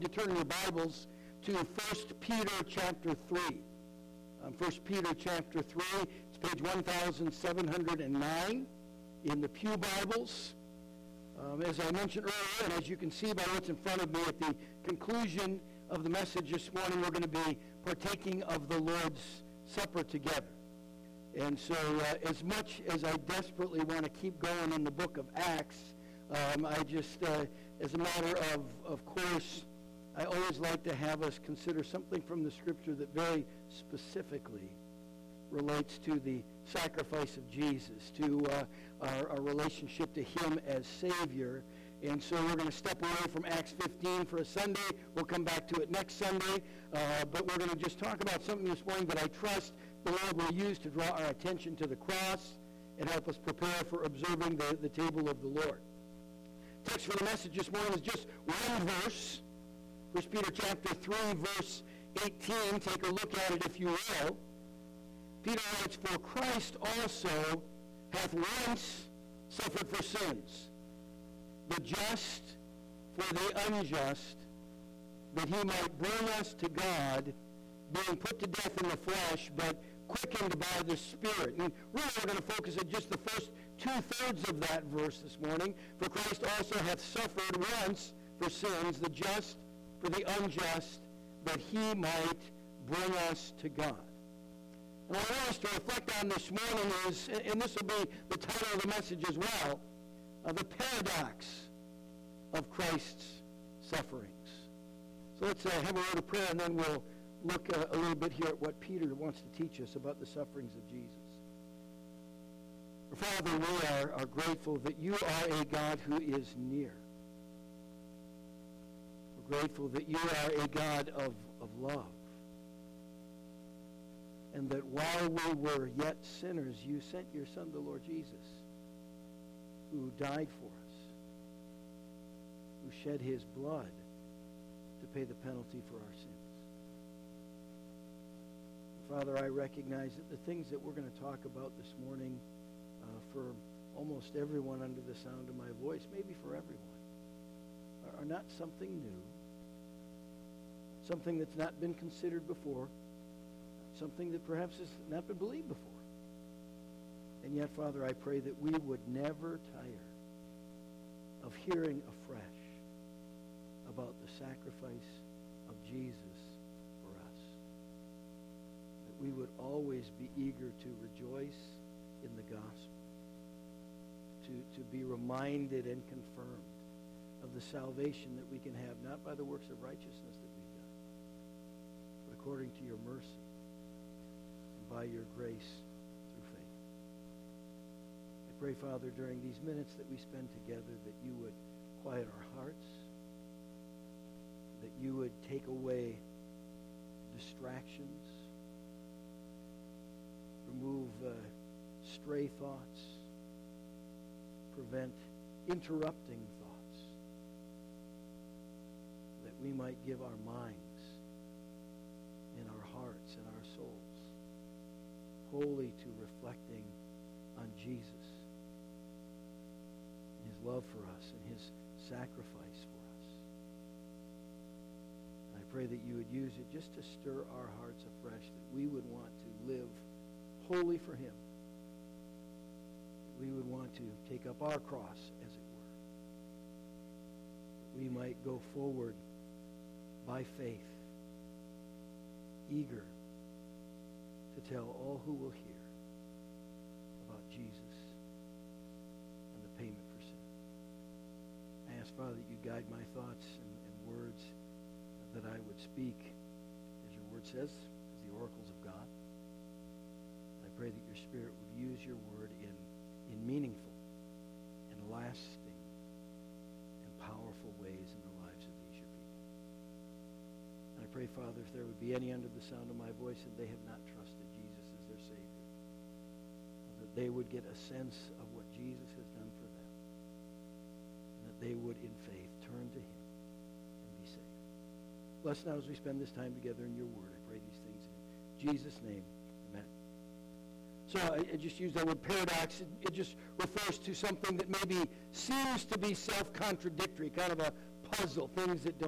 You turn your Bibles to 1 Peter chapter 3. 1 Peter chapter 3, it's page 1709 in the Pew Bibles. As I mentioned earlier, and as you can see by what's in front of me, at the conclusion of the message this morning, we're going to be partaking of the Lord's Supper together. And so as much as I desperately want to keep going in the book of Acts, I just, as a matter of course, I always like to have us consider something from the Scripture that very specifically relates to the sacrifice of Jesus, to our relationship to Him as Savior. And so we're going to step away from Acts 15 for a Sunday. We'll come back to it next Sunday. But we're going to just talk about something this morning that I trust the Lord will use to draw our attention to the cross and help us prepare for observing the table of the Lord. Text for the message this morning is just one verse. 1 Peter chapter 3, verse 18. Take a look at it if you will. Peter writes, "For Christ also hath once suffered for sins, the just for the unjust, that he might bring us to God, being put to death in the flesh, but quickened by the Spirit." And really we're going to focus on just the first two-thirds of that verse this morning. "For Christ also hath suffered once for sins, the just for the unjust, that he might bring us to God." And what I want us to reflect on this morning is, and this will be the title of the message as well, the paradox of Christ's sufferings. So let's have a word of prayer, and then we'll look a little bit here at what Peter wants to teach us about the sufferings of Jesus. Father, we are grateful that you are a God who is near. We're grateful that you are a God of love. And that while we were yet sinners, you sent your Son, the Lord Jesus, who died for us, who shed his blood to pay the penalty for our sins. Father, I recognize that the things that we're going to talk about this morning for almost everyone under the sound of my voice, maybe for everyone, are not something new, something that's not been considered before, something that perhaps has not been believed before. And yet, Father, I pray that we would never tire of hearing afresh about the sacrifice of Jesus for us. That we would always be eager to rejoice in the gospel, to be reminded and confirmed of the salvation that we can have, not by the works of righteousness that we've done, but according to your mercy and by your grace through faith. I pray, Father, during these minutes that we spend together, that you would quiet our hearts, that you would take away distractions, remove stray thoughts, prevent interrupting thoughts, that we might give our minds and our hearts and our souls wholly to reflecting on Jesus and his love for us and his sacrifice for us. And I pray that you would use it just to stir our hearts afresh, that we would want to live wholly for him. We would want to take up our cross, as it were. We might go forward by faith, eager to tell all who will hear about Jesus and the payment for sin. I ask, Father, that you guide my thoughts and words, that I would speak, as your word says, as the oracles of God. I pray that your Spirit would use your word in meaningful and lasting and powerful ways in the lives of these your people. And I pray, Father, if there would be any under the sound of my voice and they have not trusted Jesus as their Savior, that they would get a sense of what Jesus has done for them, and that they would, in faith, turn to him and be saved. Bless now as we spend this time together in your word. I pray these things in Jesus' name. Amen. So I just use that word paradox. It just refers to something that maybe seems to be self-contradictory, kind of a puzzle, things that don't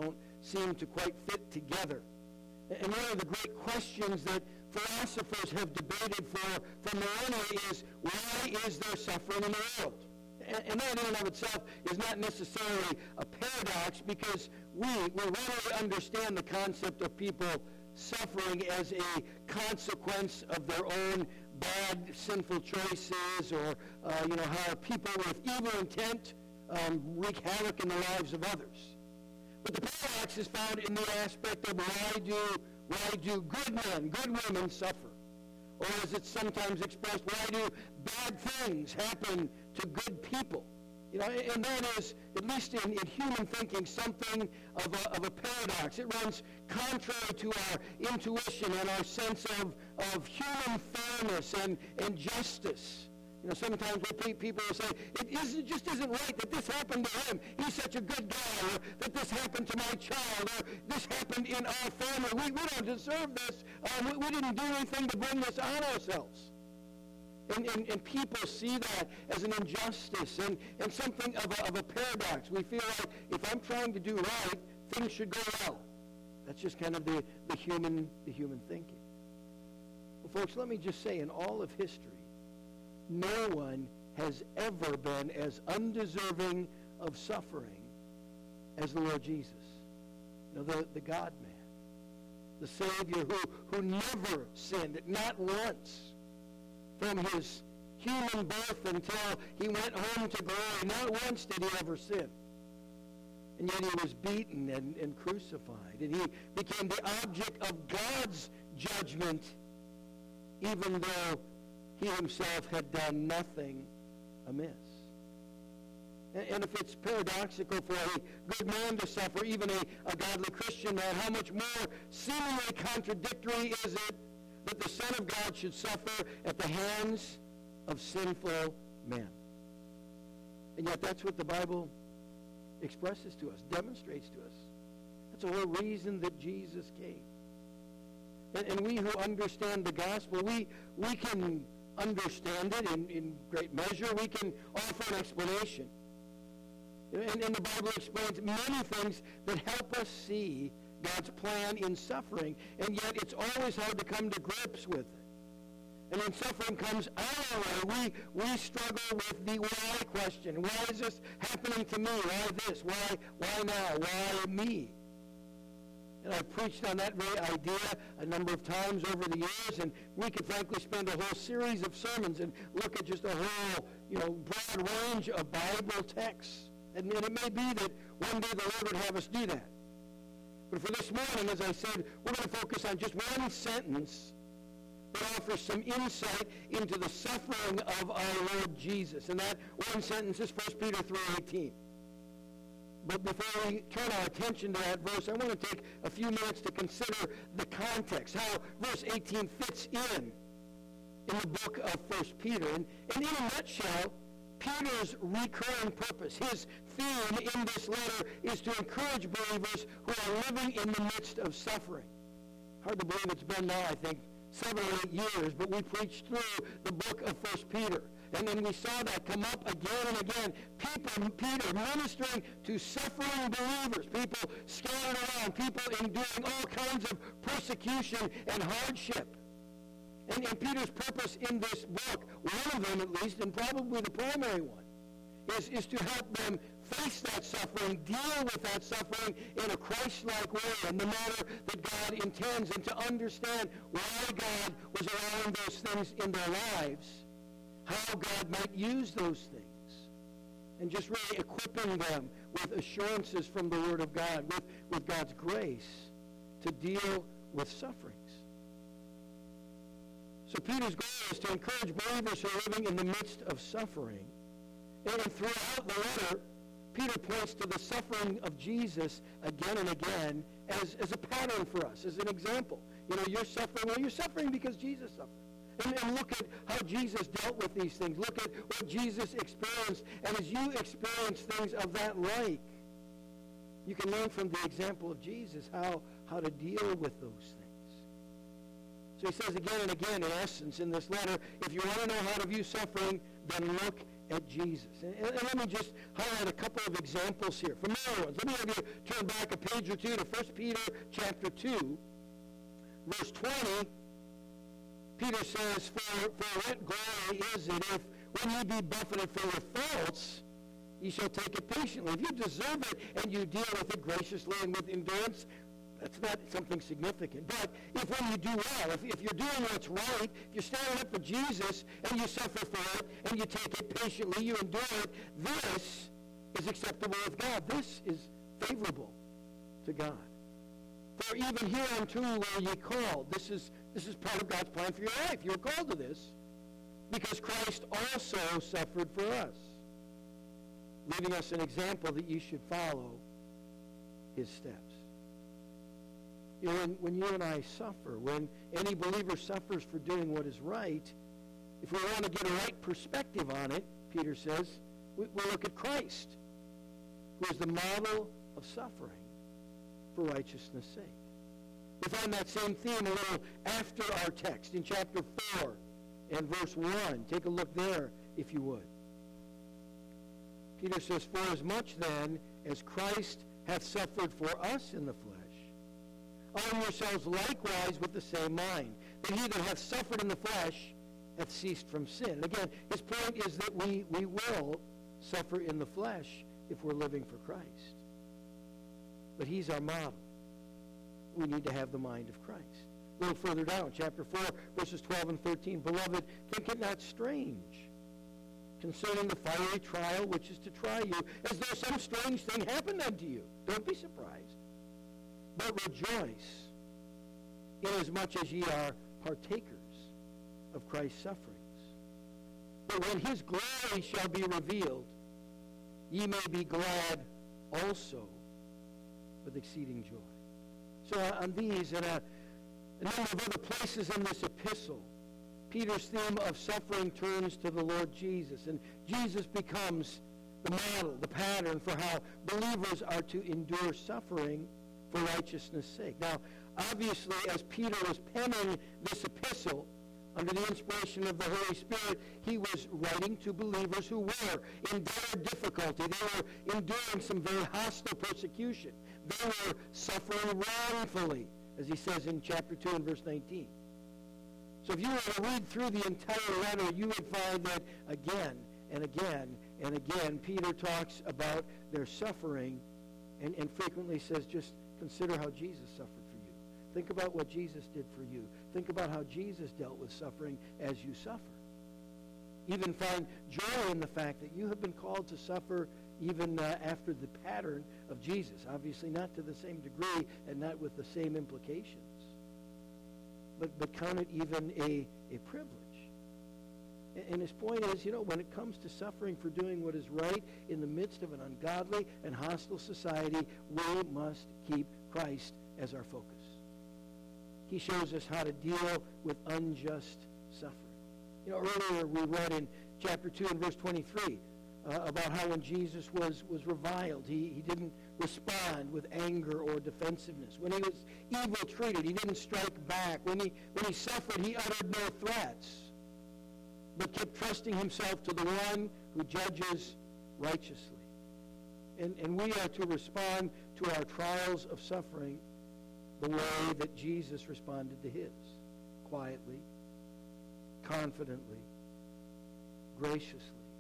seem to quite fit together. And one of the great questions that philosophers have debated for millennia is, why is there suffering in the world? And that in and of itself is not necessarily a paradox, because we really understand the concept of people suffering as a consequence of their own bad, sinful choices, or how people with evil intent wreak havoc in the lives of others. But the paradox is found in the aspect of why do good men, good women suffer? Or as it's sometimes expressed, why do bad things happen to good people? And that is, at least in human thinking, something of a paradox. It runs contrary to our intuition and our sense of human fairness and justice. Sometimes people will say, it just isn't right that this happened to him. He's such a good guy. Or that this happened to my child. Or this happened in our family. We don't deserve this. We didn't do anything to bring this on ourselves. And people see that as an injustice and something of a paradox. We feel like if I'm trying to do right, things should go well. That's just kind of the human thinking. Well, folks, let me just say, in all of history, no one has ever been as undeserving of suffering as the Lord Jesus. The God-man, the Savior who never sinned, not once, from his human birth until he went home to glory. Not once did he ever sin. And yet he was beaten and crucified. And he became the object of God's judgment, even though he himself had done nothing amiss. And if it's paradoxical for a good man to suffer, even a godly Christian man, how much more seemingly contradictory is it that the Son of God should suffer at the hands of sinful men? And yet that's what the Bible expresses to us, demonstrates to us. That's the whole reason that Jesus came. And we who understand the gospel, we can understand it in great measure. We can offer an explanation. And the Bible explains many things that help us see God's plan in suffering, and yet it's always hard to come to grips with it. And when suffering comes our way, we struggle with the why question. Why is this happening to me? Why this? Why now? Why me? And I've preached on that very idea a number of times over the years, and we could frankly spend a whole series of sermons and look at just a whole, broad range of Bible texts. And it may be that one day the Lord would have us do that. But for this morning, as I said, we're going to focus on just one sentence that offers some insight into the suffering of our Lord Jesus. And that one sentence is 1 Peter 3:18. But before we turn our attention to that verse, I want to take a few minutes to consider the context, how verse 18 fits in the book of 1 Peter. And in a nutshell, Peter's recurring purpose, his theme in this letter, is to encourage believers who are living in the midst of suffering. Hard to believe it's been now, I think, 7 or 8 years, but we preached through the book of 1 Peter. And then we saw that come up again and again. Peter ministering to suffering believers, people scattered around, people enduring all kinds of persecution and hardship. And Peter's purpose in this book, one of them at least, and probably the primary one, is to help them face that suffering, deal with that suffering in a Christ-like way, in the manner that God intends, and to understand why God was allowing those things in their lives, how God might use those things, and just really equipping them with assurances from the Word of God, with God's grace, to deal with sufferings. So Peter's goal is to encourage believers who are living in the midst of suffering. And throughout the letter, Peter points to the suffering of Jesus again and again as a pattern for us, as an example. You're suffering. Well, you're suffering because Jesus suffered. And look at how Jesus dealt with these things. Look at what Jesus experienced. And as you experience things of that like, you can learn from the example of Jesus how to deal with those things. So he says again and again, in essence, in this letter, if you want to know how to view suffering, then look at Jesus. And let me just highlight a couple of examples here. Familiar ones. Let me have you turn back a page or two to 1 Peter chapter 2, verse 20. Peter says, For what glory is it if, when ye be buffeted for your faults, ye shall take it patiently? If you deserve it and you deal with it graciously and with endurance, that's not something significant. But if when you do well, if you're doing what's right, if you're standing up for Jesus and you suffer for it and you take it patiently, you endure it, this is acceptable with God. This is favorable to God. For even hereunto were ye called. This is part of God's plan for your life. You're called to this because Christ also suffered for us, leaving us an example that you should follow his steps. You know, when you and I suffer, when any believer suffers for doing what is right, if we want to get a right perspective on it, Peter says, we look at Christ, who is the model of suffering for righteousness' sake. We find that same theme a little after our text in chapter 4 and verse 1. Take a look there, if you would. Peter says, For as much then as Christ hath suffered for us in the flesh, arm yourselves likewise with the same mind, that he that hath suffered in the flesh hath ceased from sin. And again, his point is that we will suffer in the flesh if we're living for Christ. But he's our model. We need to have the mind of Christ. A little further down, chapter 4, verses 12 and 13. Beloved, think it not strange concerning the fiery trial which is to try you, as though some strange thing happened unto you. Don't be surprised, but rejoice, inasmuch as ye are partakers of Christ's sufferings. But when his glory shall be revealed, ye may be glad also with exceeding joy. So on these and a number of other places in this epistle, Peter's theme of suffering turns to the Lord Jesus. And Jesus becomes the model, the pattern for how believers are to endure suffering for righteousness' sake. Now, obviously, as Peter was penning this epistle, under the inspiration of the Holy Spirit, he was writing to believers who were in dire difficulty. They were enduring some very hostile persecution. They were suffering wrongfully, as he says in chapter 2 and verse 19. So if you were to read through the entire letter, you would find that again and again and again, Peter talks about their suffering and frequently says, just consider how Jesus suffered for you. Think about what Jesus did for you. Think about how Jesus dealt with suffering as you suffer. Even find joy in the fact that you have been called to suffer even after the pattern of Jesus. Obviously not to the same degree and not with the same implications. But count it even a privilege. And his point is, when it comes to suffering for doing what is right in the midst of an ungodly and hostile society, we must keep Christ as our focus. He shows us how to deal with unjust suffering. Earlier we read in chapter 2 and verse 23 about how when Jesus was reviled, he didn't respond with anger or defensiveness. When he was evil treated, he didn't strike back. When he suffered, he uttered no threats, but kept trusting himself to the one who judges righteously. And we are to respond to our trials of suffering the way that Jesus responded to his, quietly, confidently, graciously,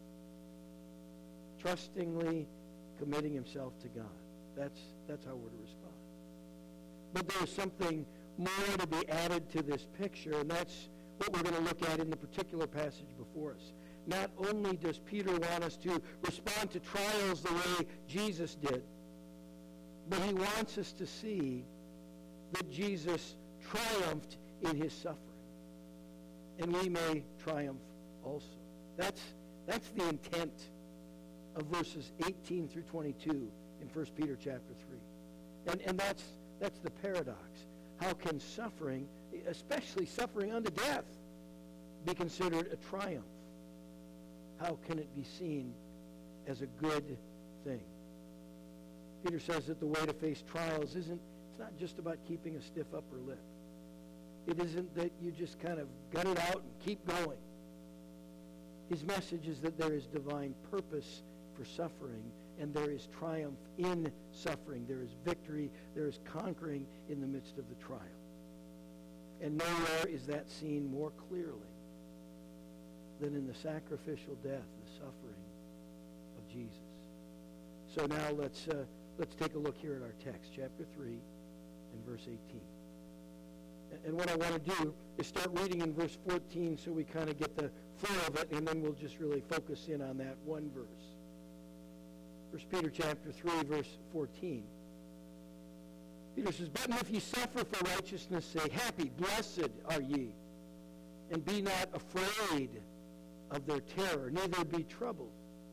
trustingly committing himself to God. That's how we're to respond. But there's something more to be added to this picture, and that's what we're going to look at in the particular passage before us. Not only does Peter want us to respond to trials the way Jesus did, but he wants us to see that Jesus triumphed in his suffering. And we may triumph also. That's the intent of verses 18 through 22 in 1 Peter chapter 3. And that's the paradox. How can suffering, especially suffering unto death, be considered a triumph? How can it be seen as a good thing? Peter says that the way to face trials it's not just about keeping a stiff upper lip. It isn't that you just kind of gut it out and keep going. His message is that there is divine purpose for suffering, and there is triumph in suffering. There is victory. There is conquering in the midst of the trial. And nowhere is that seen more clearly than in the sacrificial death, the suffering of Jesus. So now let's take a look here at our text, chapter 3 and verse 18. And what I want to do is start reading in verse 14 so we kind of get the flow of it, and then we'll just really focus in on that one verse. 1 Peter chapter 3, verse 14. Peter says, "But if ye suffer for righteousness' sake, happy, blessed are ye, and be not afraid of their terror, neither be troubled.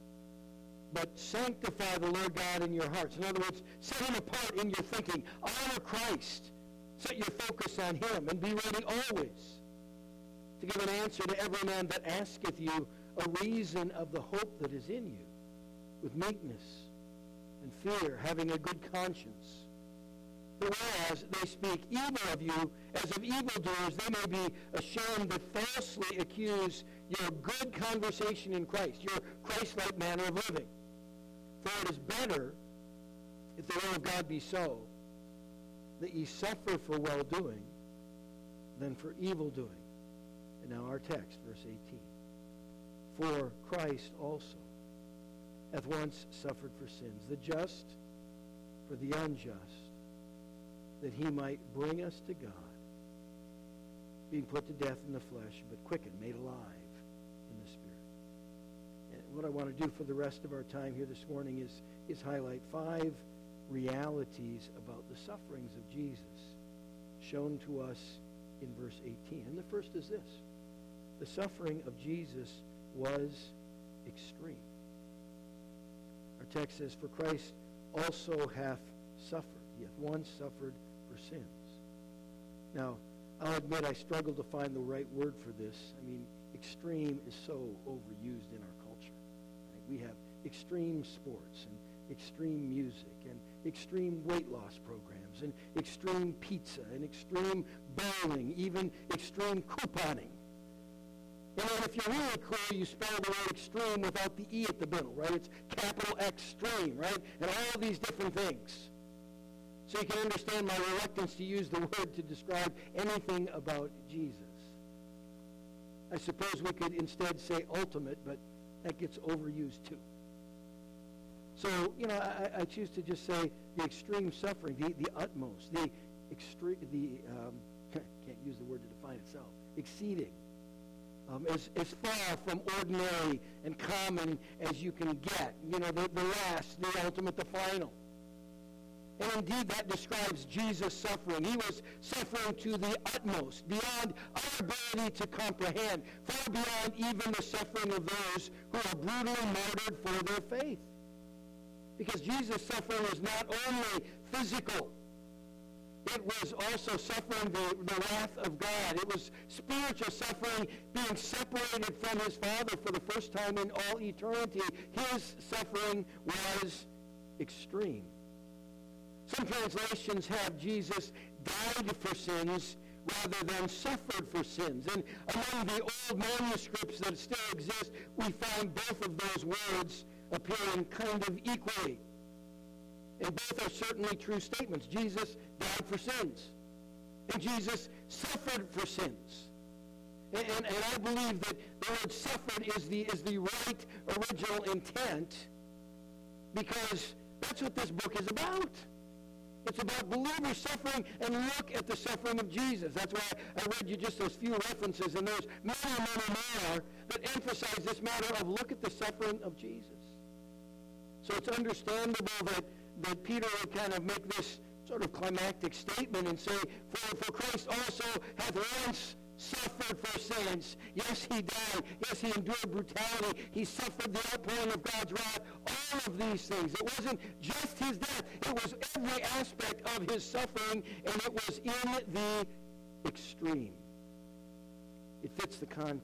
But sanctify the Lord God in your hearts." In other words, set him apart in your thinking. Honor Christ. Set your focus on him, and be ready always to give an answer to every man that asketh you a reason of the hope that is in you, with meekness and fear, having a good conscience. For whereas they speak evil of you as of evildoers, they may be ashamed that falsely accuse your good conversation in Christ, your Christ-like manner of living. For it is better, if the will of God be so, that ye suffer for well-doing than for evil-doing. And now our text, verse 18. For Christ also hath once suffered for sins, the just for the unjust, that he might bring us to God, being put to death in the flesh, but quickened, made alive in the Spirit. And what I want to do for the rest of our time here this morning is highlight 5 realities about the sufferings of Jesus shown to us in verse 18. And the first is this: the suffering of Jesus was extreme. Our text says, "For Christ also hath suffered." He hath once suffered for sins. Now, I'll admit I struggle to find the right word for this. I mean, extreme is so overused in our culture. Right? We have extreme sports and extreme music and extreme weight loss programs and extreme pizza and extreme bowling, even extreme couponing. And then if you're really cool, you spell the word extreme without the E at the middle, right? It's capital extreme, right? And all of these different things. So you can understand my reluctance to use the word to describe anything about Jesus. I suppose we could instead say ultimate, but that gets overused too. So, I choose to just say the extreme suffering, the utmost, the extreme, can't use the word to define itself, exceeding, as far from ordinary and common as you can get. The last, the ultimate, the final. And indeed, that describes Jesus' suffering. He was suffering to the utmost, beyond our ability to comprehend, far beyond even the suffering of those who are brutally martyred for their faith. Because Jesus' suffering was not only physical, it was also suffering the wrath of God. It was spiritual suffering, being separated from his Father for the first time in all eternity. His suffering was extreme. Some translations have Jesus died for sins rather than suffered for sins. And among the old manuscripts that still exist, we find both of those words appearing kind of equally. And both are certainly true statements. Jesus died for sins. And Jesus suffered for sins. And I believe that the word suffered is the right original intent, because that's what this book is about. It's about believers suffering, and look at the suffering of Jesus. That's why I read you just those few references, and there's many more that emphasize this matter of look at the suffering of Jesus. So it's understandable that Peter would kind of make this sort of climactic statement and say, for Christ also hath once suffered for sins. Yes, he died. Yes, he endured brutality. He suffered the outpouring of God's wrath. All of these things. It wasn't just his death. It was every aspect of his suffering, and it was in the extreme. It fits the context.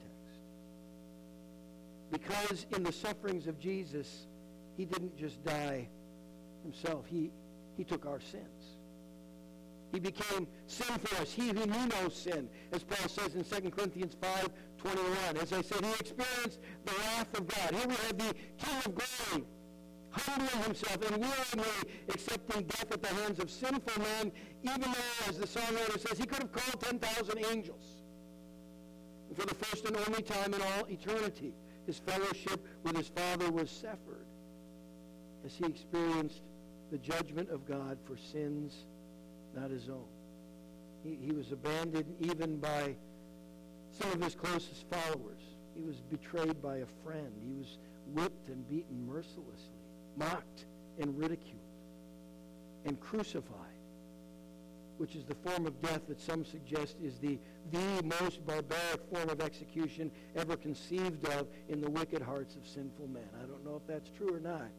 Because in the sufferings of Jesus, he didn't just die himself. He took our sins. He became sin for us. He who knew no sin, as Paul says in 2 Corinthians 21. As I said, he experienced the wrath of God. Here we have the King of glory humbling himself and willingly accepting death at the hands of sinful men, even though, as the songwriter says, he could have called 10,000 angels. And for the first and only time in all eternity, his fellowship with his Father was severed as he experienced the judgment of God for sins not his own. He was abandoned even by some of his closest followers. He was betrayed by a friend. He was whipped and beaten mercilessly, mocked and ridiculed, and crucified, which is the form of death that some suggest is the most barbaric form of execution ever conceived of in the wicked hearts of sinful men. I don't know if that's true or not.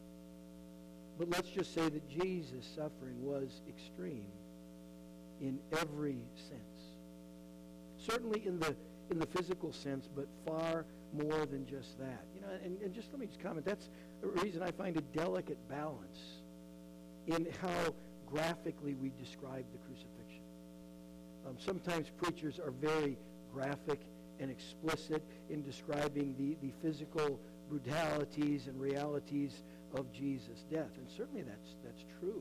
But let's just say that Jesus' suffering was extreme in every sense. Certainly in the physical sense, but far more than just that. You know, and just let me just comment. That's a reason I find a delicate balance in how graphically we describe the crucifixion. Sometimes preachers are very graphic and explicit in describing the physical brutalities and realities of Jesus' death. And certainly that's true.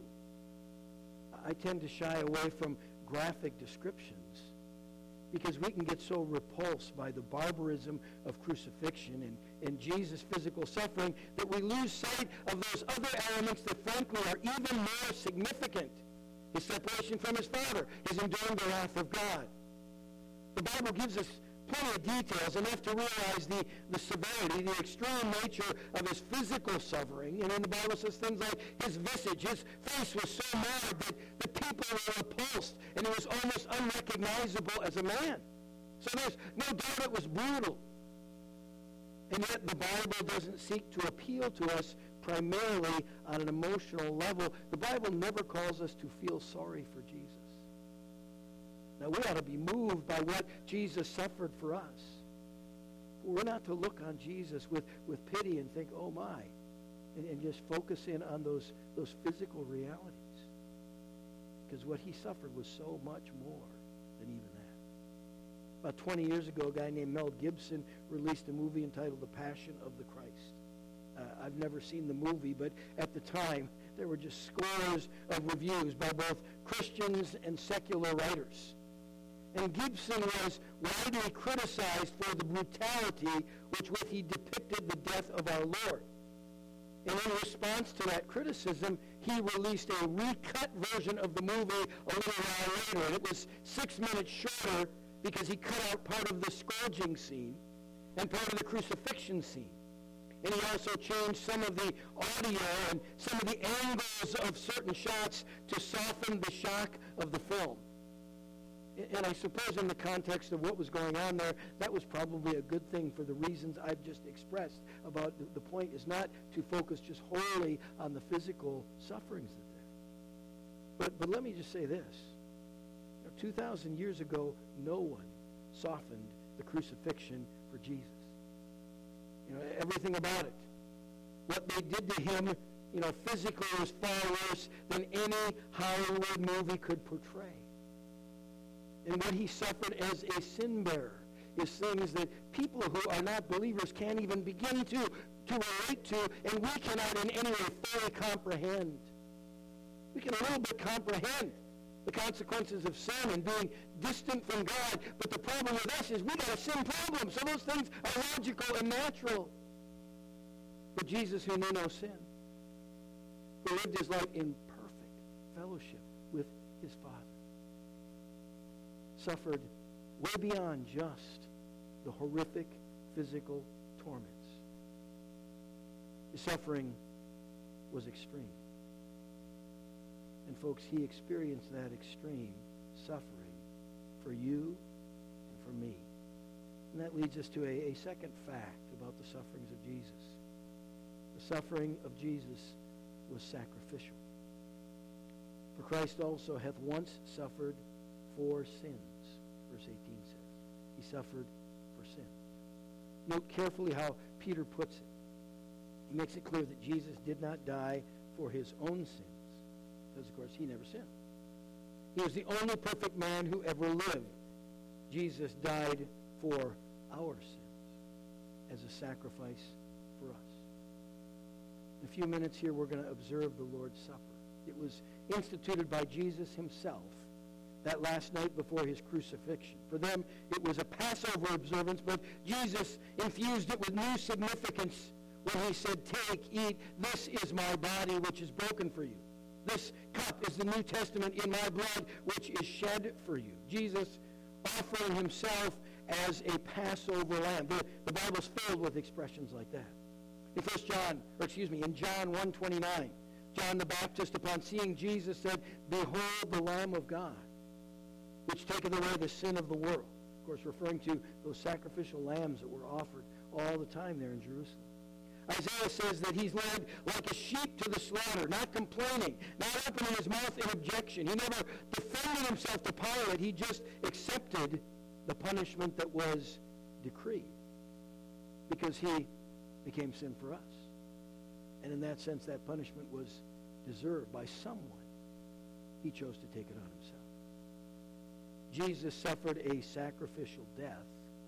I tend to shy away from graphic descriptions because we can get so repulsed by the barbarism of crucifixion and Jesus' physical suffering that we lose sight of those other elements that frankly are even more significant. His separation from his Father, his enduring the wrath of God. The Bible gives us plenty of details, enough to realize the severity, the extreme nature of his physical suffering. And then the Bible says things like his visage, his face was so marred that the people were repulsed, and he was almost unrecognizable as a man. So there's no doubt it was brutal. And yet the Bible doesn't seek to appeal to us primarily on an emotional level. The Bible never calls us to feel sorry for Jesus. Now, we ought to be moved by what Jesus suffered for us. We're not to look on Jesus with pity and think, oh my, and just focus in on those physical realities. Because what he suffered was so much more than even that. About 20 years ago, a guy named Mel Gibson released a movie entitled The Passion of the Christ. I've never seen the movie, but at the time, there were just scores of reviews by both Christians and secular writers. And Gibson was widely criticized for the brutality with which he depicted the death of our Lord. And in response to that criticism, he released a recut version of the movie a little while later. And it was 6 minutes shorter because he cut out part of the scourging scene and part of the crucifixion scene. And he also changed some of the audio and some of the angles of certain shots to soften the shock of the film. And I suppose in the context of what was going on there, that was probably a good thing for the reasons I've just expressed about the point is not to focus just wholly on the physical sufferings that there. But let me just say this. 2,000 years ago, no one softened the crucifixion for Jesus. Everything about it. What they did to him, physically was far worse than any Hollywood movie could portray. And what he suffered as a sin bearer is things that people who are not believers can't even begin to relate to, and we cannot in any way fully comprehend. We can a little bit comprehend the consequences of sin and being distant from God, but the problem with us is we got a sin problem, so those things are logical and natural. But Jesus, who knew no sin, who lived his life in perfect fellowship with his Father, suffered way beyond just the horrific physical torments. His suffering was extreme. And folks, he experienced that extreme suffering for you and for me. And that leads us to a second fact about the sufferings of Jesus. The suffering of Jesus was sacrificial. For Christ also hath once suffered for sins, verse 18 says. He suffered for sin. Note carefully how Peter puts it. He makes it clear that Jesus did not die for his own sins, because, of course, he never sinned. He was the only perfect man who ever lived. Jesus died for our sins as a sacrifice for us. In a few minutes here, we're going to observe the Lord's Supper. It was instituted by Jesus himself that last night before his crucifixion. For them, it was a Passover observance, but Jesus infused it with new significance when he said, "Take, eat, this is my body which is broken for you. This cup is the New Testament in my blood which is shed for you." Jesus offering himself as a Passover lamb. The Bible's filled with expressions like that. In John 1:29, John the Baptist, upon seeing Jesus, said, "Behold the Lamb of God, which taketh away the sin of the world." Of course, referring to those sacrificial lambs that were offered all the time there in Jerusalem. Isaiah says that he's led like a sheep to the slaughter, not complaining, not opening his mouth in objection. He never defended himself to Pilate. He just accepted the punishment that was decreed because he became sin for us. And in that sense, that punishment was deserved by someone. He chose to take it on himself. Jesus suffered a sacrificial death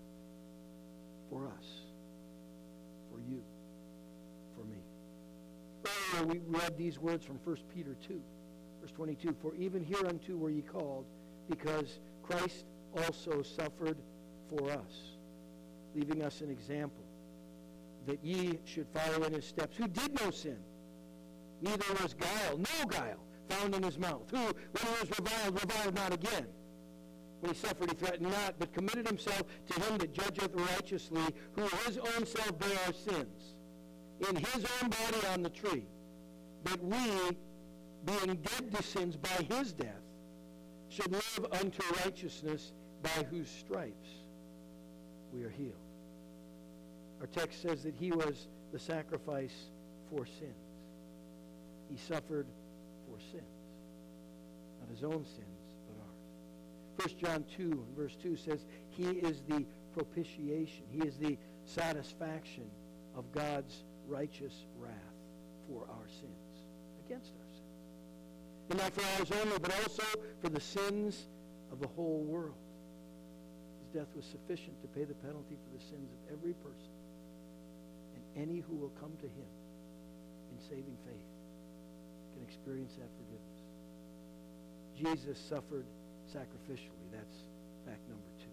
for us, for you, for me. Earlier, we read these words from 1 Peter 2, verse 22. "For even hereunto were ye called, because Christ also suffered for us, leaving us an example, that ye should follow in his steps, who did no sin, neither was guile, no guile, found in his mouth, who, when he was reviled not again. When he suffered, he threatened not, but committed himself to him that judgeth righteously, who his own self bare our sins, in his own body on the tree, that we, being dead to sins by his death, should live unto righteousness, by whose stripes we are healed." Our text says that he was the sacrifice for sins. He suffered for sins. Not his own sins, but ours. 1 John 2 and verse 2 says, he is the propitiation. He is the satisfaction of God's righteous wrath for our sins, against our sins. And not for ours only, but also for the sins of the whole world. His death was sufficient to pay the penalty for the sins of every person. Any who will come to him in saving faith can experience that forgiveness. Jesus suffered sacrificially. That's fact number 2.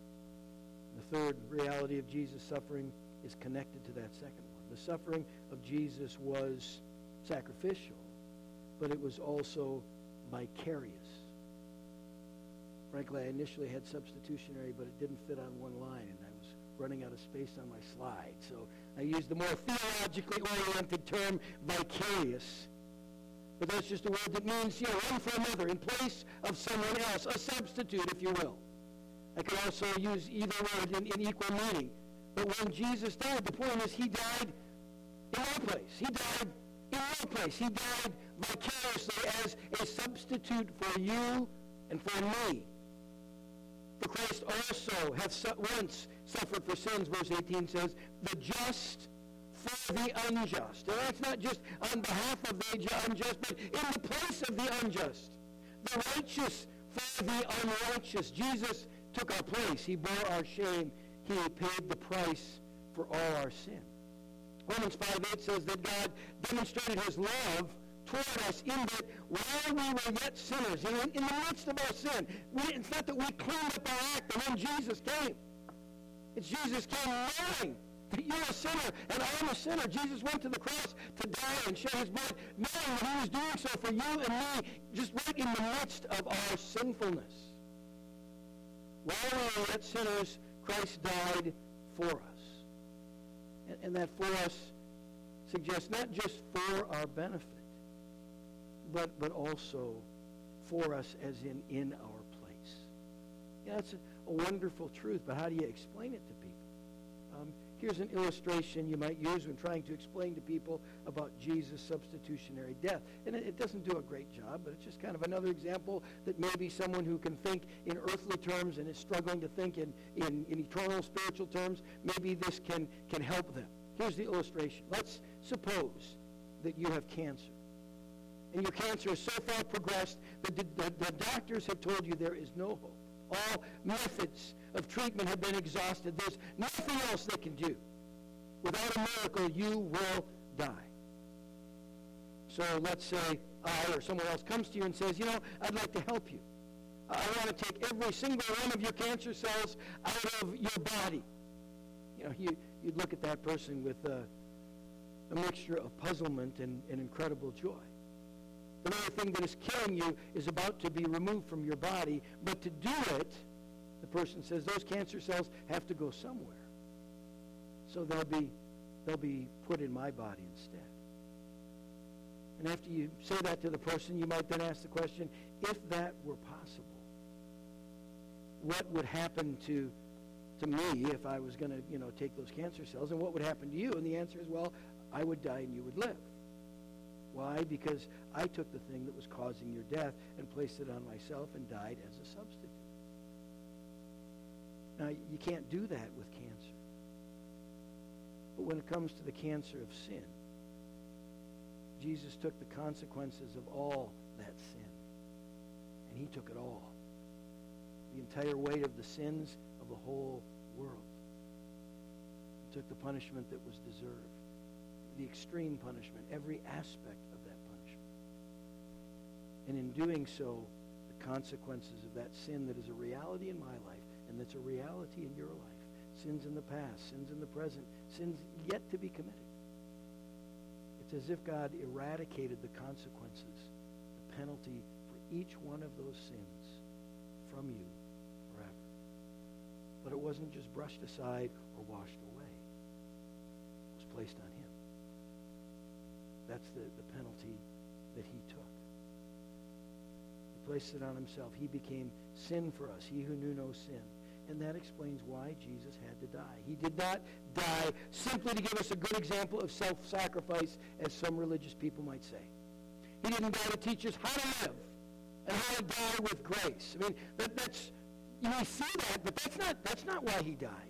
The third reality of Jesus' suffering is connected to that second one. The suffering of Jesus was sacrificial, but it was also vicarious. Frankly, I initially had substitutionary, but it didn't fit on one line, and I was running out of space on my slide. So I used the more theologically oriented term, vicarious. But that's just a word that means, one for another, in place of someone else, a substitute, if you will. I could also use either word in equal meaning. But when Jesus died, the point is he died in our place. He died in our place. He died vicariously as a substitute for you and for me. For Christ also hath once suffered for sins, verse 18 says, the just for the unjust. And that's not just on behalf of the unjust, but in the place of the unjust. The righteous for the unrighteous. Jesus took our place. He bore our shame. He paid the price for all our sin. Romans 5:8 says that God demonstrated his love toward us in that while we were yet sinners, in the midst of our sin, it's not that we cleaned up our act and then Jesus came. It's Jesus came knowing that you're a sinner and I'm a sinner. Jesus went to the cross to die and shed his blood, knowing that he was doing so for you and me, just right in the midst of our sinfulness. While we were yet sinners, Christ died for us. And that for us suggests not just for our benefit, but also for us as in our place. That's a wonderful truth, but how do you explain it to people? Here's an illustration you might use when trying to explain to people about Jesus' substitutionary death. And it doesn't do a great job, but it's just kind of another example that maybe someone who can think in earthly terms and is struggling to think in eternal spiritual terms, maybe this can help them. Here's the illustration. Let's suppose that you have cancer. And your cancer is so far progressed that the doctors have told you there is no hope. All methods of treatment have been exhausted. There's nothing else they can do. Without a miracle, you will die. So let's say I or someone else comes to you and says, I'd like to help you. I want to take every single one of your cancer cells out of your body. You'd look at that person with a mixture of puzzlement and incredible joy. The very thing that is killing you is about to be removed from your body, but to do it, the person says, those cancer cells have to go somewhere. So they'll be put in my body instead. And after you say that to the person, you might then ask the question, if that were possible, what would happen to me if I was going to, take those cancer cells, and what would happen to you? And the answer is, well, I would die and you would live. Why? Because I took the thing that was causing your death and placed it on myself and died as a substitute. Now, you can't do that with cancer. But when it comes to the cancer of sin, Jesus took the consequences of all that sin, and he took it all. The entire weight of the sins of the whole world. He took the punishment that was deserved, the extreme punishment, every aspect of that punishment. And in doing so, the consequences of that sin that is a reality in my life and that's a reality in your life, sins in the past, sins in the present, sins yet to be committed. It's as if God eradicated the consequences, the penalty for each one of those sins from you forever. But it wasn't just brushed aside or washed away. It was placed on him. That's the penalty that he took. He placed it on himself. He became sin for us, he who knew no sin. And that explains why Jesus had to die. He did not die simply to give us a good example of self-sacrifice, as some religious people might say. He didn't die to teach us how to live and how to die with grace. I mean, that's you see that, but that's not why he died.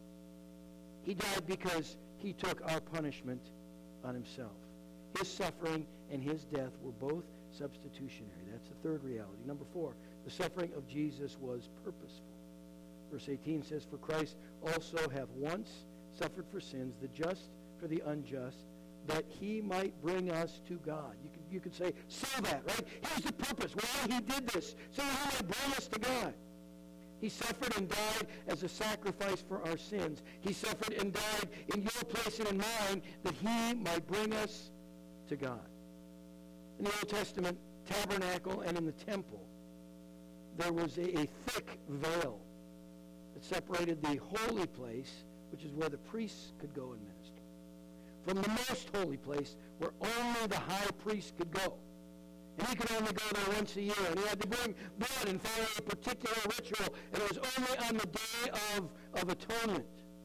He died because he took our punishment on himself. His suffering and his death were both substitutionary. That's the third reality. Number 4, the suffering of Jesus was purposeful. Verse 18 says, for Christ also hath once suffered for sins, the just for the unjust, that he might bring us to God. You could say that, right? Here's the purpose why he did this, so he might bring us to God. He suffered and died as a sacrifice for our sins. He suffered and died in your place and in mine, that he might bring us to God. In the Old Testament tabernacle and in the temple, there was a thick veil that separated the holy place, which is where the priests could go and minister, from the most holy place, where only the high priest could go. And he could only go there once a year, and he had to bring blood and follow a particular ritual, and it was only on the day of atonement.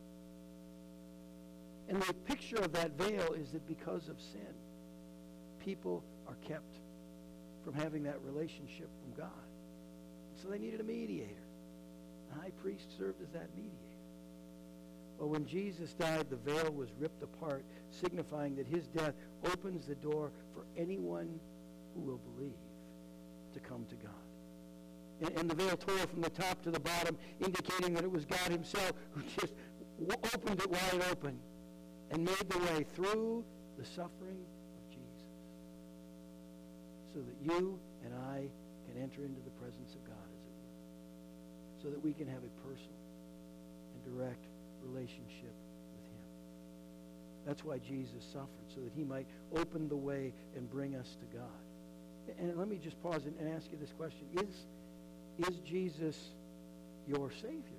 And the picture of that veil is that because of sin, people are kept from having that relationship from God. So they needed a mediator. The high priest served as that mediator. Well, when Jesus died, the veil was ripped apart, signifying that his death opens the door for anyone who will believe to come to God. And the veil tore from the top to the bottom, indicating that it was God himself who just opened it wide open and made the way through the suffering of Jesus, so that you and I can enter into the presence of God, as it were, so that we can have a personal and direct relationship with him. That's why Jesus suffered, so that he might open the way and bring us to God. And let me just pause and ask you this question. Is Jesus your Savior?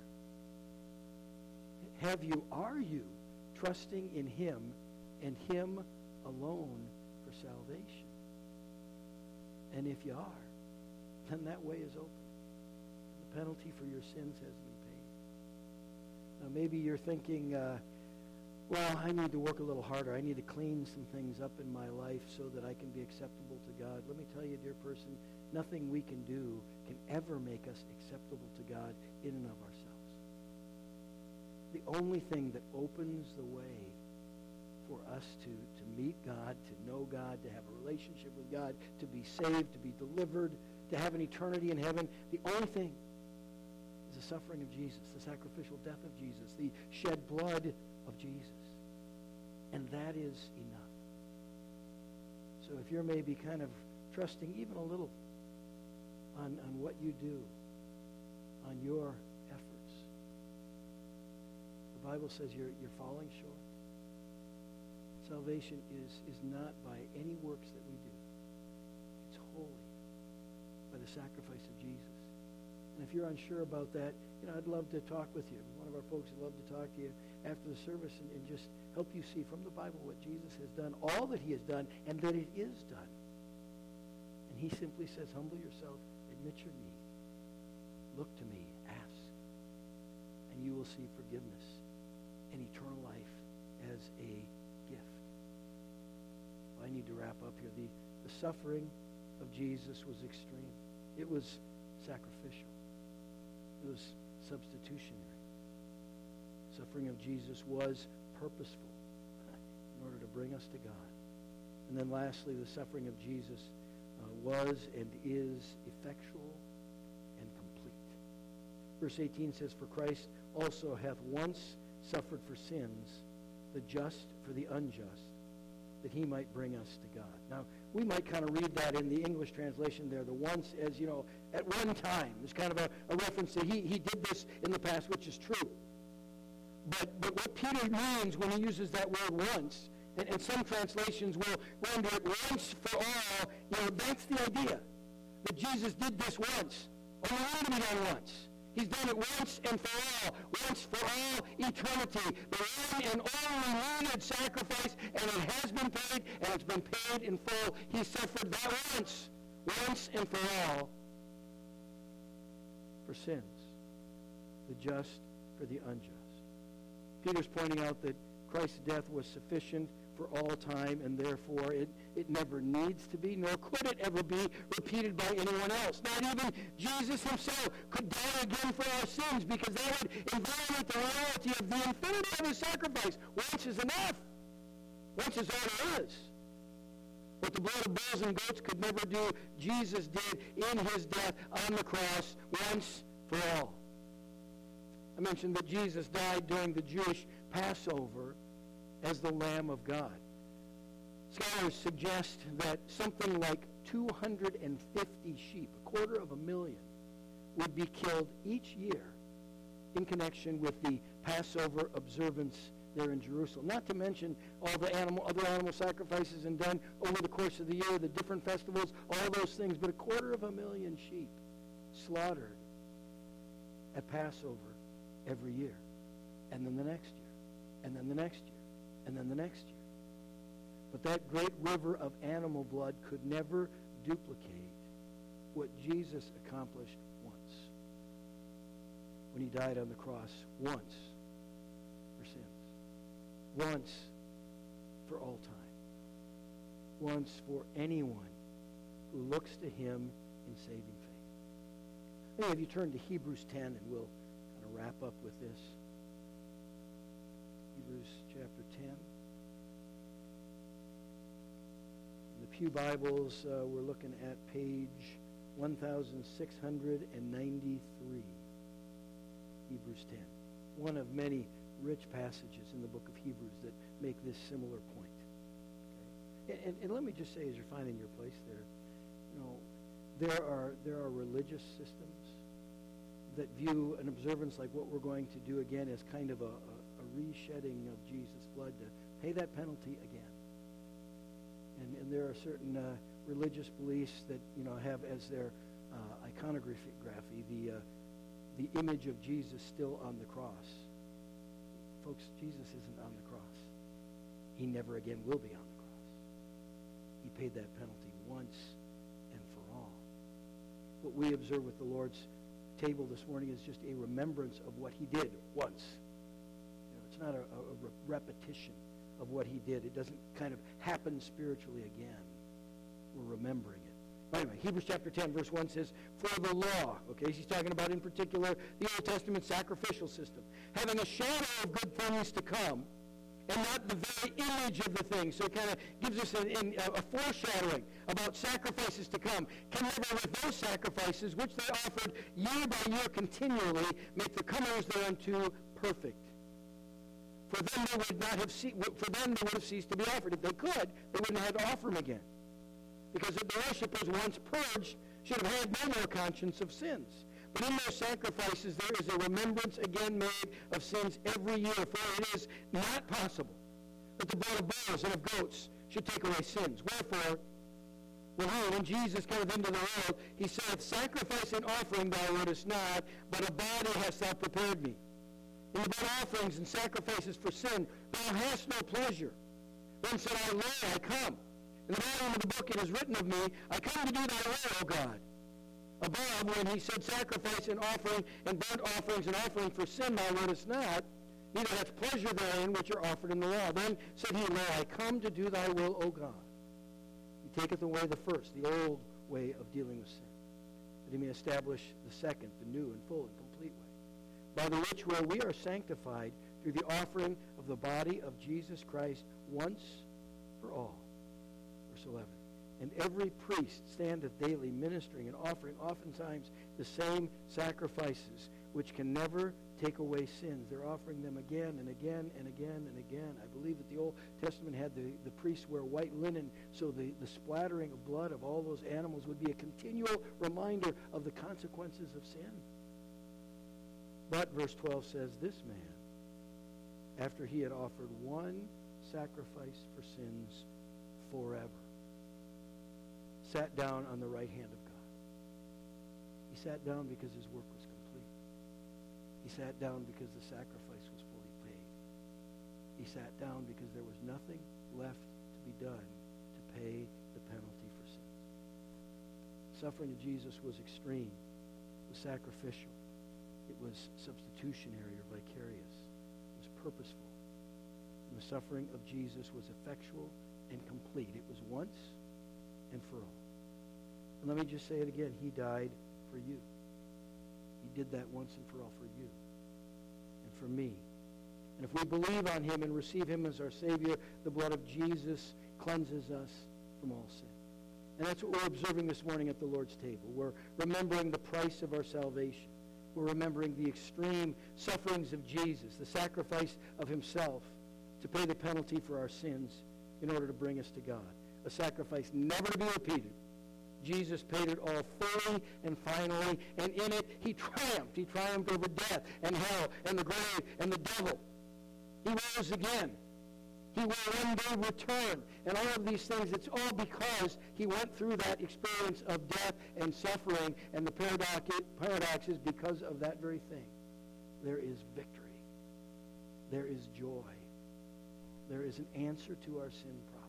Are you trusting in him and him alone for salvation? And if you are, then that way is open. The penalty for your sins has been paid. Now maybe you're thinking, well, I need to work a little harder. I need to clean some things up in my life so that I can be acceptable to God. Let me tell you, dear person, nothing we can do can ever make us acceptable to God in and of ourselves. The only thing that opens the way for us to meet God, to know God, to have a relationship with God, to be saved, to be delivered, to have an eternity in heaven, the only thing the suffering of Jesus, the sacrificial death of Jesus, the shed blood of Jesus. And that is enough. So if you're maybe kind of trusting even a little on what you do, on your efforts, the Bible says you're falling short. Salvation is not by any works that we do. It's wholly by the sacrifice of Jesus. And if you're unsure about that, I'd love to talk with you. One of our folks would love to talk to you after the service and just help you see from the Bible what Jesus has done, all that he has done, and that it is done. And he simply says, humble yourself, admit your need, look to me, ask, and you will see forgiveness and eternal life as a gift. Well, I need to wrap up here. The suffering of Jesus was extreme. It was sacrificial. It was substitutionary. Suffering of Jesus was purposeful in order to bring us to God. And then lastly, the suffering of Jesus was and is effectual and complete. Verse 18 says, for Christ also hath once suffered for sins, the just for the unjust, that he might bring us to God. Now, we might kind of read that in the English translation there, the once as, at one time. It's kind of a reference that he did this in the past, which is true. But what Peter means when he uses that word once, and some translations will render it once for all, that's the idea. That Jesus did this once. Only to be done once. He's done it once and for all eternity. The one and only needed sacrifice, and it has been paid, and it's been paid in full. He suffered that once and for all, for sins, the just for the unjust. Peter's pointing out that Christ's death was sufficient for all time, and therefore it never needs to be, nor could it ever be repeated by anyone else. Not even Jesus himself could die again for our sins, because that would invalidate the reality of the infinity of his sacrifice. Once is enough. Once is all there is. What the blood of bulls and goats could never do, Jesus did in his death on the cross once for all. I mentioned that Jesus died during the Jewish Passover as the Lamb of God. Scholars suggest that something like 250 sheep, 250,000, would be killed each year in connection with the Passover observance there in Jerusalem. Not to mention all the other animal sacrifices and done over the course of the year, the different festivals, all those things. But 250,000 sheep slaughtered at Passover every year. And then the next year. And then the next year. And then the next year. But that great river of animal blood could never duplicate what Jesus accomplished once. When he died on the cross once for sins. Once for all time. Once for anyone who looks to him in saving faith. Many of you turn to Hebrews 10, and we'll kind of wrap up with this. Hebrews chapter 10. In the Pew Bibles, we're looking at page 1693. Hebrews 10. One of many rich passages in the book of Hebrews that make this similar point. Okay? And let me just say, as you're finding your place there, there are religious systems that view an observance like what we're going to do again as kind of a reshedding of Jesus' blood to pay that penalty again. And there are certain religious beliefs that have as their iconography the image of Jesus still on the cross. Folks, Jesus isn't on the cross. He never again will be on the cross. He paid that penalty once and for all. What we observe with the Lord's table this morning is just a remembrance of what he did once. It's not a repetition of what he did. It doesn't kind of happen spiritually again. We're remembering it. Anyway, Hebrews chapter 10, verse 1 says, for the law, okay, he's talking about in particular the Old Testament sacrificial system, having a shadow of good things to come, and not the very image of the thing. So it kind of gives us a foreshadowing about sacrifices to come. Can never with those sacrifices, which they offered year by year continually, make the comers thereunto perfect. For then they would not have they would have ceased to be offered. If they could, they wouldn't have to offer them again. Because the worshippers, once purged, should have had no more conscience of sins. But in those sacrifices there is a remembrance again made of sins every year, for it is not possible that the blood of bulls and of goats should take away sins. Wherefore, when Jesus cometh into the world, he saith, Sacrifice and offering thou wouldest not, but a body hast thou prepared me. In the burnt offerings and sacrifices for sin, thou hast no pleasure. Then said I, Lo, I come. In the volume of the book it is written of me, I come to do thy will, O God. Above, when he said sacrifice and offering and burnt offerings and offering for sin thou wouldest not, neither hast pleasure therein which are offered in the law. Then said he, Lo, I come to do thy will, O God. He taketh away the first, the old way of dealing with sin, that he may establish the second, the new and full and complete way, by the which way we are sanctified through the offering of the body of Jesus Christ once for all. Verse 11. And every priest standeth daily ministering and offering oftentimes the same sacrifices, which can never take away sins. They're offering them again and again and again and again. I believe that the Old Testament had the priests wear white linen, so the splattering of blood of all those animals would be a continual reminder of the consequences of sin. But verse 12 says, this man, after he had offered one sacrifice for sins forever, sat down on the right hand of God. He sat down because his work was complete. He sat down because the sacrifice was fully paid. He sat down because there was nothing left to be done to pay the penalty for sins. The suffering of Jesus was extreme. It was sacrificial. It was substitutionary or vicarious. It was purposeful. And the suffering of Jesus was effectual and complete. It was once and for all. And let me just say it again. He died for you. He did that once and for all for you and for me. And if we believe on him and receive him as our Savior, the blood of Jesus cleanses us from all sin. And that's what we're observing this morning at the Lord's table. We're remembering the price of our salvation. We're remembering the extreme sufferings of Jesus, the sacrifice of himself to pay the penalty for our sins in order to bring us to God. A sacrifice never to be repeated. Jesus paid it all fully and finally, and in it he triumphed. He triumphed over death and hell and the grave and the devil. He rose again. He will one day return. And all of these things, it's all because he went through that experience of death and suffering, and the paradox is because of that very thing. There is victory. There is joy. There is an answer to our sin problem.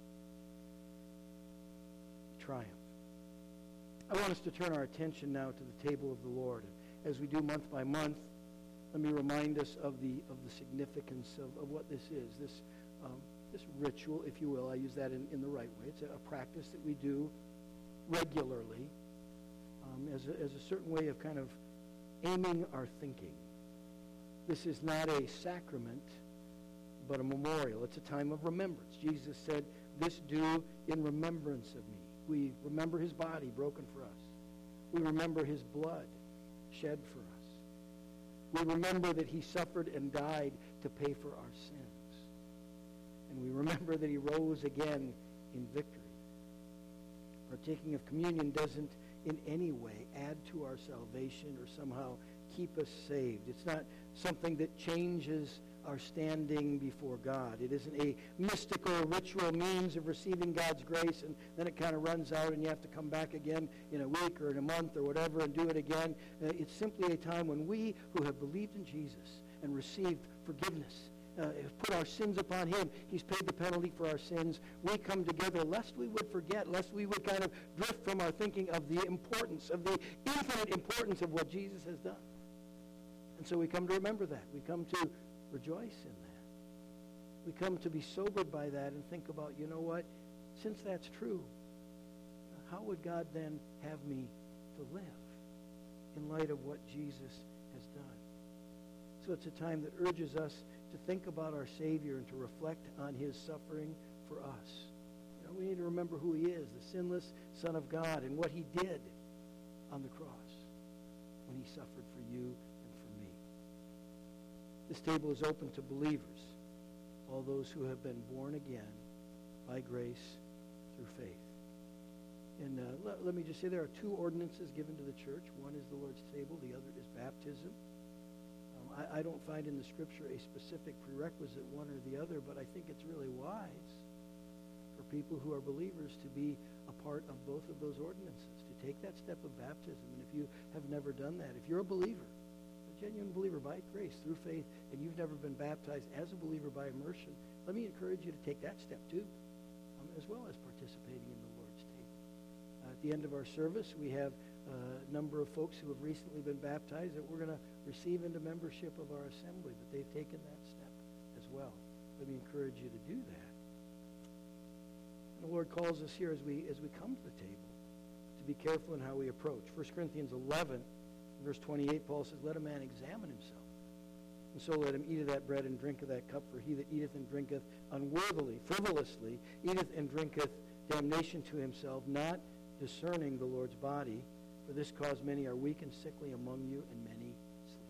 Triumph. I want us to turn our attention now to the table of the Lord. And as we do month by month, let me remind us of the significance of what this is, this ritual, if you will. I use that in the right way. It's a practice that we do regularly as a certain way of kind of aiming our thinking. This is not a sacrament, but a memorial. It's a time of remembrance. Jesus said, this do in remembrance of me. We remember his body broken for us. We remember his blood shed for us. We remember that he suffered and died to pay for our sins. And we remember that he rose again in victory. Partaking of communion doesn't in any way add to our salvation or somehow keep us saved. It's not something that changes our standing before God. It isn't a mystical, ritual means of receiving God's grace, and then it kind of runs out and you have to come back again in a week or in a month or whatever and do it again. It's simply a time when we who have believed in Jesus and received forgiveness, put our sins upon him, he's paid the penalty for our sins, we come together lest we would forget, lest we would kind of drift from our thinking of the importance, of the infinite importance of what Jesus has done. And so we come to remember that. We come to rejoice in that. We come to be sobered by that and think about, you know what, since that's true, how would God then have me to live in light of what Jesus has done? So it's a time that urges us to think about our Savior and to reflect on his suffering for us. You know, we need to remember who he is, the sinless Son of God, and what he did on the cross when he suffered for you and for me. This table is open to believers, all those who have been born again by grace through faith. And let me just say there are two ordinances given to the church. One is the Lord's table. The other is baptism. I don't find in the Scripture a specific prerequisite, one or the other, but I think it's really wise for people who are believers to be a part of both of those ordinances, to take that step of baptism. And if you have never done that, if you're a believer, a genuine believer by grace through faith, and you've never been baptized as a believer by immersion, let me encourage you to take that step too, as well as participating in the Lord's table. At the end of our service, we have a number of folks who have recently been baptized that we're going to receive into membership of our assembly, but they've taken that step as well. Let me encourage you to do that. And the Lord calls us here as we come to the table to be careful in how we approach. 1 Corinthians 11, verse 28, Paul says, "Let a man examine himself, and so let him eat of that bread and drink of that cup. For he that eateth and drinketh unworthily, frivolously, eateth and drinketh damnation to himself, not discerning the Lord's body. For this cause many are weak and sickly among you, and many sleep."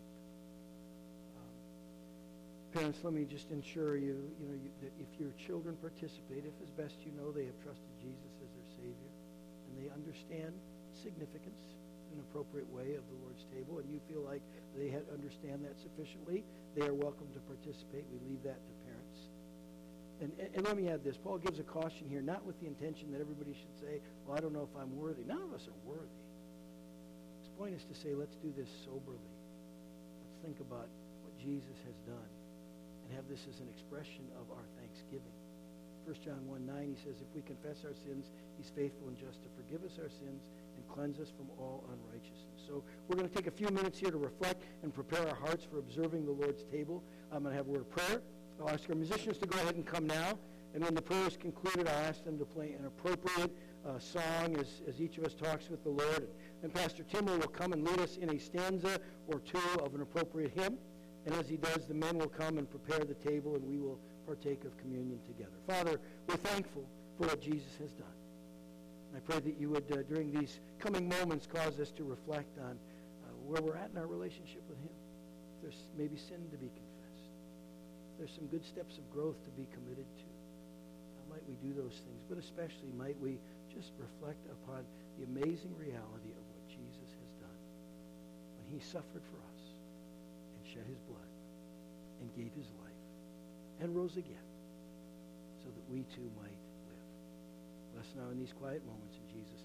Parents, let me just ensure you, that if your children participate, if as best you know they have trusted Jesus as their Savior, and they understand significance in an appropriate way of the Lord's table, and you feel like they understand that sufficiently, they are welcome to participate. We leave that to parents. And let me add this. Paul gives a caution here, not with the intention that everybody should say, well, I don't know if I'm worthy. None of us are worthy. His point is to say, let's do this soberly. Let's think about what Jesus has done and have this as an expression of our thanksgiving. 1 John 1:9, he says, if we confess our sins, he's faithful and just to forgive us our sins and cleanse us from all unrighteousness. So we're going to take a few minutes here to reflect and prepare our hearts for observing the Lord's table. I'm going to have a word of prayer. I'll ask our musicians to go ahead and come now. And when the prayer is concluded, I'll ask them to play an appropriate song as each of us talks with the Lord. And Pastor Timmer will come and lead us in a stanza or two of an appropriate hymn. And as he does, the men will come and prepare the table, and we will partake of communion together. Father, we're thankful for what Jesus has done. And I pray that you would, during these coming moments, cause us to reflect on where we're at in our relationship with him. There's maybe sin to be confessed. There's some good steps of growth to be committed to. Might we do those things, but especially might we just reflect upon the amazing reality of what Jesus has done when he suffered for us and shed his blood and gave his life and rose again so that we too might live. Bless now in these quiet moments in Jesus'